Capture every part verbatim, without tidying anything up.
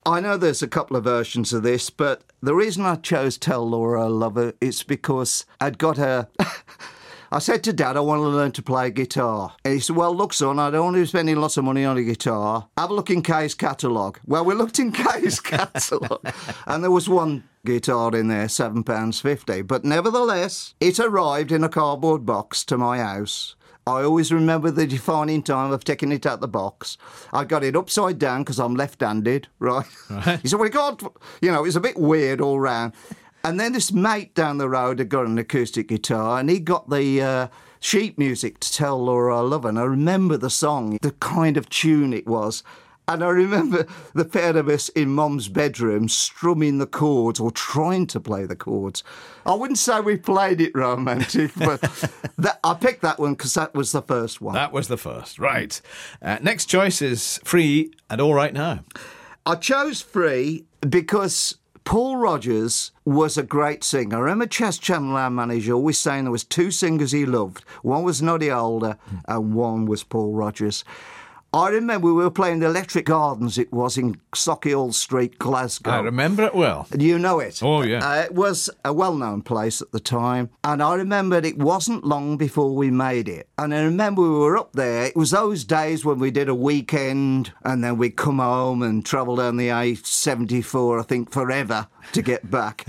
I know there's a couple of versions of this, but the reason I chose Tell Laura I Love Her is because I'd got a... I said to Dad, I want to learn to play guitar. And he said, well, look, son, I don't want to be spending lots of money on a guitar. Have a look in Kay's catalogue. Well, we looked in Kay's catalogue, and there was one guitar in there, seven pounds fifty. But nevertheless, it arrived in a cardboard box to my house. I always remember the defining time of taking it out the box. I got it upside down because I'm left-handed, right? right? He said, well, God, you know, it was a bit weird all round. And then this mate down the road had got an acoustic guitar, and he got the uh, sheet music to Tell Laura I Love Her. And I remember the song, the kind of tune it was. And I remember the pair of us in Mum's bedroom strumming the chords or trying to play the chords. I wouldn't say we played it romantic, but that, I picked that one because that was the first one. That was the first, right. Uh, next choice is Free and All Right Now. I chose Free because Paul Rodgers was a great singer. I remember Chas Chandler, our manager, always saying there was two singers he loved. One was Noddy Alder and one was Paul Rodgers. I remember we were playing the Electric Gardens, it was, in Sauchiehall Street, Glasgow. I remember it well. You know it? Oh, yeah. Uh, it was a well-known place at the time. And I remembered it wasn't long before we made it. And I remember we were up there. It was those days when we did a weekend and then we'd come home and travel down the A seventy-four, I think, forever to get back.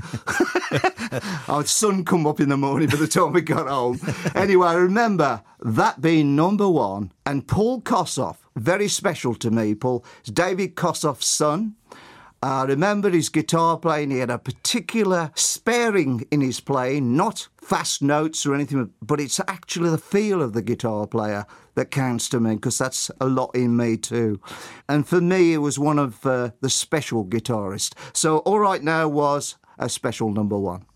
Our sun come up in the morning by the time we got home. Anyway, I remember that being number one. And Paul Kossoff, very special to me, Paul. It's David Kossoff's son. I remember his guitar playing. He had a particular sparing in his playing, not fast notes or anything, but it's actually the feel of the guitar player that counts to me, because that's a lot in me too. And for me, it was one of uh, the special guitarists. So All Right Now was a special number one.